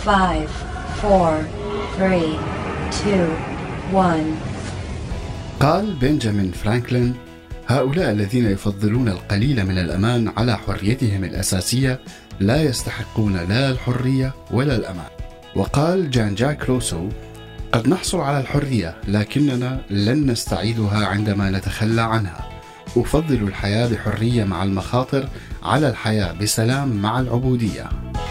5 4 3 2 1. قال بنجامين فرانكلين: هؤلاء الذين يفضلون القليل من الأمان على حريتهم الأساسية لا يستحقون لا الحرية ولا الأمان. وقال جان جاك روسو: قد نحصل على الحرية لكننا لن نستعيدها عندما نتخلى عنها. أفضل الحياة بحرية مع المخاطر على الحياة بسلام مع العبودية.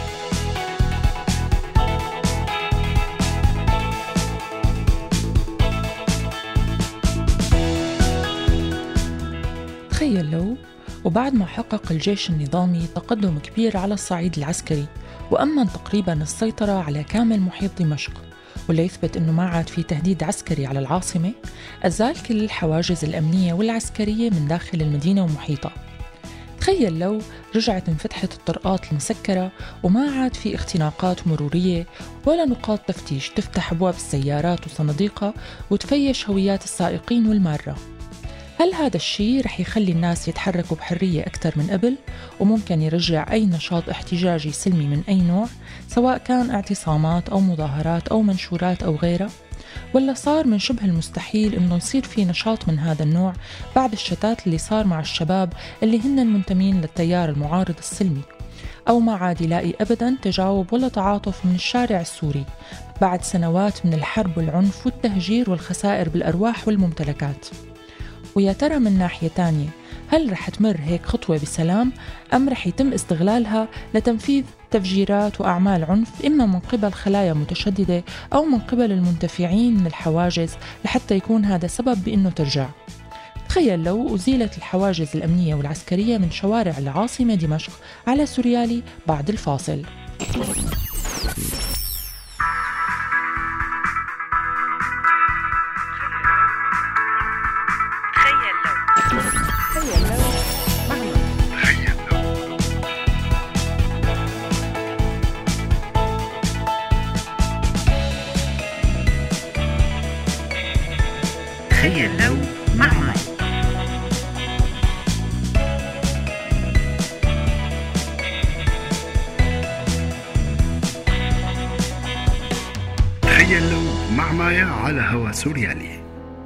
تخيل لو وبعد ما حقق الجيش النظامي تقدم كبير على الصعيد العسكري وأمن تقريبا السيطرة على كامل محيط دمشق، وليثبت أنه ما عاد في تهديد عسكري على العاصمة، أزال كل الحواجز الأمنية والعسكرية من داخل المدينة ومحيطها. تخيل لو رجعت انفتحت الطرقات المسكرة وما عاد في اختناقات مرورية ولا نقاط تفتيش تفتح أبواب السيارات وصناديقها وتفيش هويات السائقين والمارة. هل هذا الشيء رح يخلي الناس يتحركوا بحرية أكثر من قبل وممكن يرجع أي نشاط احتجاجي سلمي من أي نوع، سواء كان اعتصامات أو مظاهرات أو منشورات أو غيرها؟ ولا صار من شبه المستحيل إنه يصير في نشاط من هذا النوع بعد الشتات اللي صار مع الشباب اللي هن منتمين للتيار المعارض السلمي؟ أو ما عاد يلاقي أبداً تجاوب ولا تعاطف من الشارع السوري بعد سنوات من الحرب والعنف والتهجير والخسائر بالأرواح والممتلكات؟ ويا ترى من ناحية تانية، هل رح تمر هيك خطوة بسلام أم رح يتم استغلالها لتنفيذ تفجيرات وأعمال عنف إما من قبل خلايا متشددة أو من قبل المنتفعين من الحواجز لحتى يكون هذا سبب بأنه ترجع؟ تخيل لو أزيلت الحواجز الأمنية والعسكرية من شوارع العاصمة دمشق على سوريالي بعد الفاصل. تخيل لو مع مي. تخيل لو مع مايا على هوا سوريالي.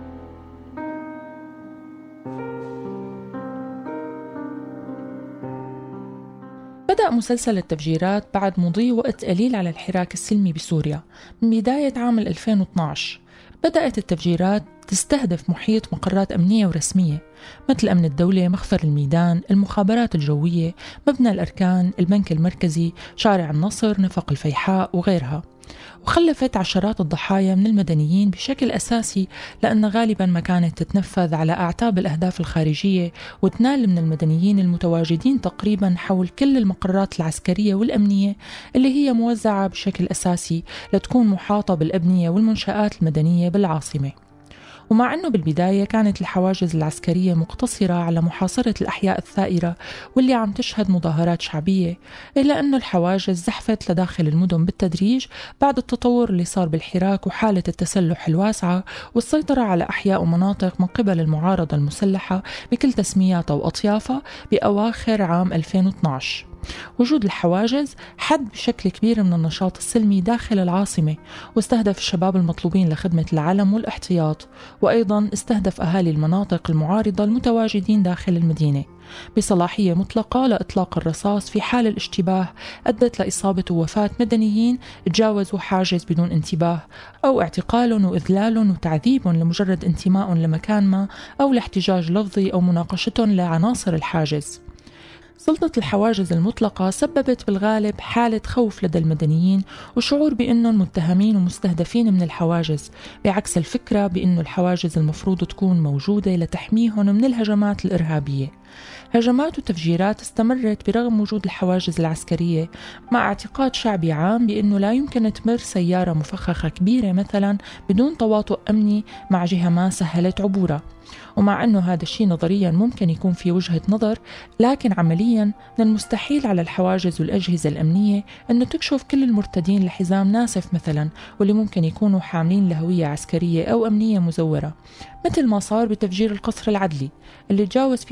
بدأ مسلسل التفجيرات بعد مضي وقت قليل على الحراك السلمي بسوريا من بداية عام 2012. بدأت التفجيرات تستهدف محيط مقرات أمنية ورسمية مثل أمن الدولة، مخفر الميدان، المخابرات الجوية، مبنى الأركان، البنك المركزي، شارع النصر، نفق الفيحاء وغيرها، وخلفت عشرات الضحايا من المدنيين بشكل أساسي لأن غالباً ما كانت تتنفذ على أعتاب الأهداف الخارجية وتنال من المدنيين المتواجدين تقريباً حول كل المقرات العسكرية والأمنية اللي هي موزعة بشكل أساسي لتكون محاطة بالأبنية والمنشآت المدنية بالعاصمة. ومع أنه بالبداية كانت الحواجز العسكرية مقتصرة على محاصرة الأحياء الثائرة واللي عم تشهد مظاهرات شعبية، إلا أنه الحواجز زحفت لداخل المدن بالتدريج بعد التطور اللي صار بالحراك وحالة التسلح الواسعة والسيطرة على أحياء ومناطق من قبل المعارضة المسلحة بكل تسمياتها وأطيافها بأواخر عام 2012. وجود الحواجز حد بشكل كبير من النشاط السلمي داخل العاصمة، واستهدف الشباب المطلوبين لخدمة العلم والاحتياط، وأيضا استهدف أهالي المناطق المعارضة المتواجدين داخل المدينة بصلاحية مطلقة لإطلاق الرصاص في حال الاشتباه أدت لإصابة ووفاة مدنيين تجاوزوا حاجز بدون انتباه، أو اعتقال وإذلال وتعذيب لمجرد انتماء لمكان ما، أو لاحتجاج لفظي أو مناقشة لعناصر الحاجز. سلطة الحواجز المطلقة سببت بالغالب حالة خوف لدى المدنيين وشعور بأنهم متهمين ومستهدفين من الحواجز، بعكس الفكرة بأن الحواجز المفروض تكون موجودة لتحميهم من الهجمات الإرهابية. هجمات وتفجيرات استمرت برغم وجود الحواجز العسكرية، مع اعتقاد شعبي عام بأنه لا يمكن تمر سيارة مفخخة كبيرة مثلا بدون تواطؤ أمني مع جهة ما سهلت عبورها. ومع أنه هذا الشيء نظريا ممكن يكون في وجهة نظر، لكن عمليا من المستحيل على الحواجز والأجهزة الأمنية أنه تكشف كل المرتدين لحزام ناسف مثلا، واللي ممكن يكونوا حاملين لهوية عسكرية أو أمنية مزورة، مثل ما صار بتفجير القصر العدلي اللي تجاوز فيه الانتحار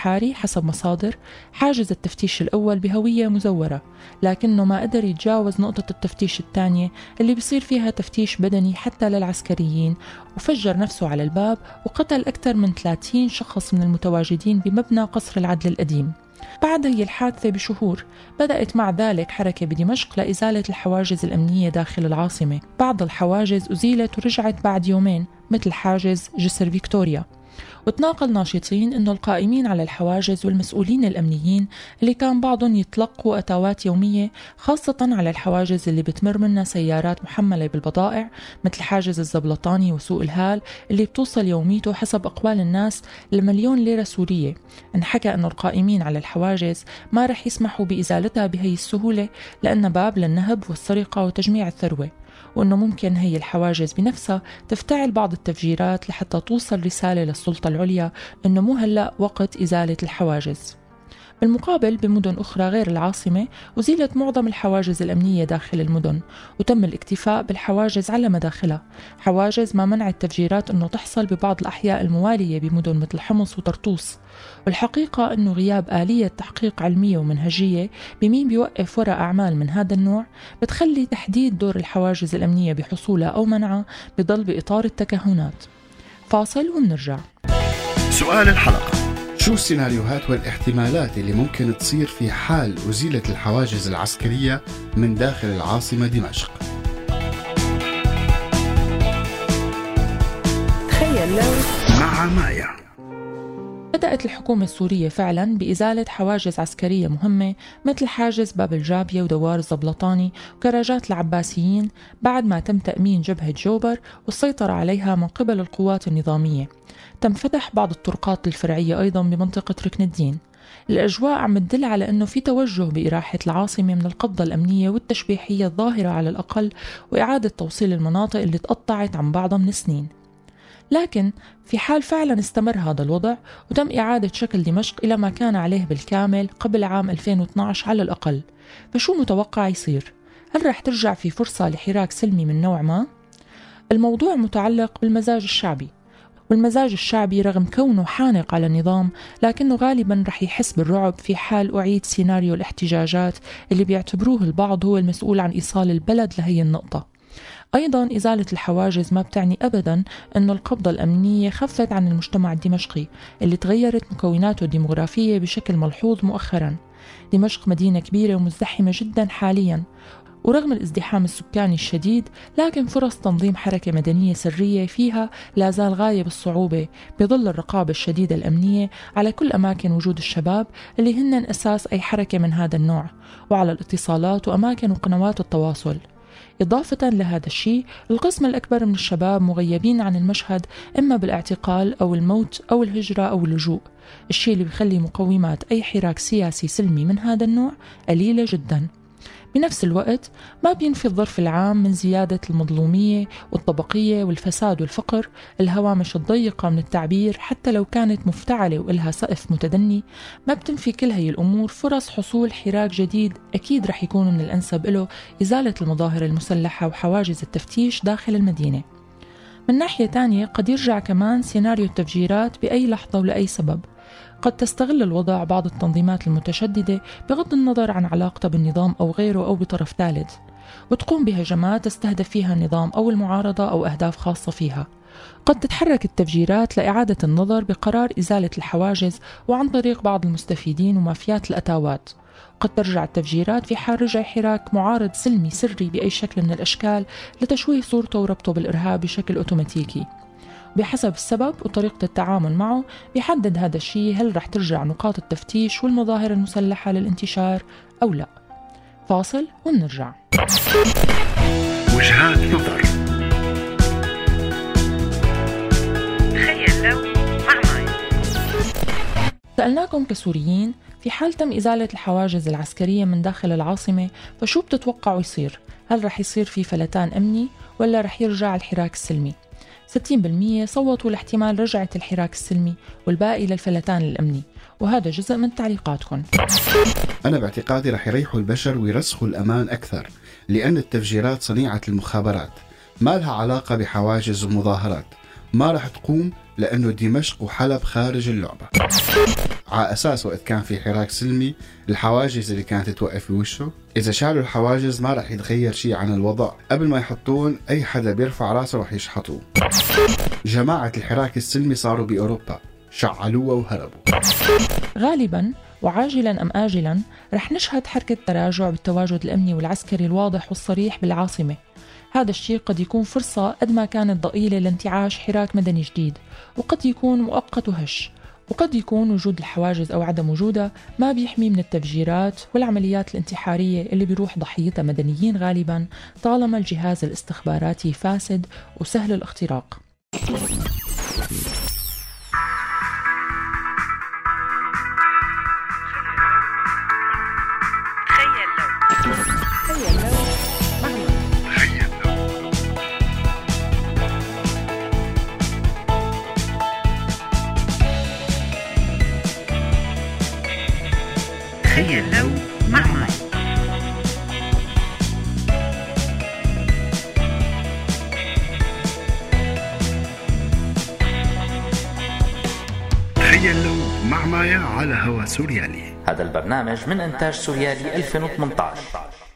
الحاري حسب مصادر حاجز التفتيش الأول بهوية مزورة، لكنه ما قدر يتجاوز نقطة التفتيش الثانية اللي بيصير فيها تفتيش بدني حتى للعسكريين، وفجر نفسه على الباب وقتل أكثر من 30 شخص من المتواجدين بمبنى قصر العدل القديم. بعد هي الحادثة بشهور بدأت مع ذلك حركة بدمشق لإزالة الحواجز الأمنية داخل العاصمة. بعض الحواجز أزيلت ورجعت بعد يومين مثل حاجز جسر فيكتوريا، وتناقل ناشطين أنه القائمين على الحواجز والمسؤولين الأمنيين اللي كان بعضهم يتلقوا أتاوات يومية خاصة على الحواجز اللي بتمر منها سيارات محملة بالبضائع مثل حاجز الزبلطاني وسوق الهال اللي بتوصل يوميته حسب أقوال الناس ل1,000,000 ليرة سورية. انحكى أنه القائمين على الحواجز ما رح يسمحوا بإزالتها بهي السهولة لأنها باب للنهب والسرقة وتجميع الثروة، وأنه ممكن هي الحواجز بنفسها تفتعل بعض التفجيرات لحتى توصل رسالة للسلطة العليا أنه مو هلأ وقت إزالة الحواجز. بالمقابل بمدن أخرى غير العاصمة أزيلت معظم الحواجز الأمنية داخل المدن، وتم الاكتفاء بالحواجز على مداخلها، حواجز ما منع التفجيرات أنه تحصل ببعض الأحياء الموالية بمدن مثل حمص وطرطوس. والحقيقة أنه غياب آلية تحقيق علمية ومنهجية بمين بيوقف وراء أعمال من هذا النوع بتخلي تحديد دور الحواجز الأمنية بحصولها أو منعها بضل بإطار التكهنات. فاصل ومنرجع. سؤال الحلقة: شو السيناريوهات والاحتمالات اللي ممكن تصير في حال أزيلت الحواجز العسكرية من داخل العاصمة دمشق؟ تخيل لو مع مايا. بدأت الحكومة السورية فعلا بإزالة حواجز عسكرية مهمة مثل حاجز باب الجابية ودوار الزبلطاني وكراجات العباسيين بعد ما تم تأمين جبهة جوبر والسيطرة عليها من قبل القوات النظامية. تم فتح بعض الطرقات الفرعية أيضا بمنطقة ركن الدين. الأجواء عم تدل على أنه في توجه بإراحة العاصمة من القبضة الأمنية والتشبيحية الظاهرة على الأقل، وإعادة توصيل المناطق اللي تقطعت عن بعضها من سنين. لكن في حال فعلا استمر هذا الوضع وتم إعادة شكل دمشق إلى ما كان عليه بالكامل قبل عام 2012 على الأقل، فشو متوقع يصير؟ هل رح ترجع في فرصة لحراك سلمي من نوع ما؟ الموضوع متعلق بالمزاج الشعبي، والمزاج الشعبي رغم كونه حانق على النظام لكنه غالبا رح يحس بالرعب في حال أعيد سيناريو الاحتجاجات اللي بيعتبروه البعض هو المسؤول عن إيصال البلد لهي النقطة. أيضاً إزالة الحواجز ما بتعني أبداً أن القبضة الأمنية خفت عن المجتمع الدمشقي اللي تغيرت مكوناته الديمغرافية بشكل ملحوظ مؤخراً. دمشق مدينة كبيرة ومزدحمة جداً حالياً، ورغم الازدحام السكاني الشديد لكن فرص تنظيم حركة مدنية سرية فيها لا زال غاية بالصعوبة بظل الرقابة الشديدة الأمنية على كل أماكن وجود الشباب اللي هن أساس أي حركة من هذا النوع، وعلى الاتصالات وأماكن وقنوات التواصل. إضافة لهذا الشيء القسم الأكبر من الشباب مغيبين عن المشهد إما بالاعتقال أو الموت أو الهجرة أو اللجوء، الشيء اللي بيخلي مقومات أي حراك سياسي سلمي من هذا النوع قليلة جدا. بنفس الوقت ما بينفي الظرف العام من زيادة المظلومية والطبقية والفساد والفقر، الهوامش الضيقة من التعبير حتى لو كانت مفتعلة وإلها سقف متدني، ما بتنفي كل هاي الأمور فرص حصول حراك جديد أكيد رح يكون من الأنسب له إزالة المظاهر المسلحة وحواجز التفتيش داخل المدينة. من ناحية تانية قد يرجع كمان سيناريو التفجيرات بأي لحظة ولأي سبب. قد تستغل الوضع بعض التنظيمات المتشددة بغض النظر عن علاقتها بالنظام أو غيره أو بطرف ثالث، وتقوم بهجمات تستهدف فيها النظام أو المعارضة أو أهداف خاصة فيها. قد تتحرك التفجيرات لإعادة النظر بقرار إزالة الحواجز وعن طريق بعض المستفيدين ومافيات الأتاوات. قد ترجع التفجيرات في حال رجع حراك معارض سلمي سري بأي شكل من الأشكال لتشويه صورته وربطه بالإرهاب بشكل أوتوماتيكي. بحسب السبب وطريقة التعامل معه بيحدد هذا الشيء هل رح ترجع نقاط التفتيش والمظاهر المسلحة للانتشار أو لا. فاصل ونرجع. وجهات نظر. تخيل لو مع مايا. سألناكم كسوريين في حال تم إزالة الحواجز العسكرية من داخل العاصمة فشو بتتوقعوا يصير؟ هل رح يصير في فلتان أمني ولا رح يرجع الحراك السلمي؟ 60% صوتوا لاحتمال رجعة الحراك السلمي والباقي للفلتان الأمني، وهذا جزء من تعليقاتكم. أنا باعتقادي رح يريحوا البشر ويرسخوا الأمان أكثر، لأن التفجيرات صنيعة المخابرات ما لها علاقة بحواجز ومظاهرات، ما رح تقوم لأنه دمشق وحلب خارج اللعبة. على أساس وقت كان في حراك سلمي الحواجز اللي كانت توقف بوشه، إذا شالوا الحواجز ما رح يتغير شيء عن الوضع، قبل ما يحطون أي حدا بيرفع راسه رح يشحطوه. جماعة الحراك السلمي صاروا بأوروبا، شعلوها وهربوا. غالباً وعاجلاً أم آجلاً رح نشهد حركة تراجع بالتواجد الأمني والعسكري الواضح والصريح بالعاصمة. هذا الشيء قد يكون فرصة قد ما كانت ضئيلة لانتعاش حراك مدني جديد، وقد يكون مؤقت وهش، وقد يكون وجود الحواجز أو عدم وجودها ما بيحمي من التفجيرات والعمليات الانتحارية اللي بيروح ضحيتها مدنيين غالباً طالما الجهاز الاستخباراتي فاسد وسهل الاختراق. تخيل لو مع مايا. تخيل لو مع مايا على هوا سوريالي. هذا البرنامج من إنتاج سوريالي 2018.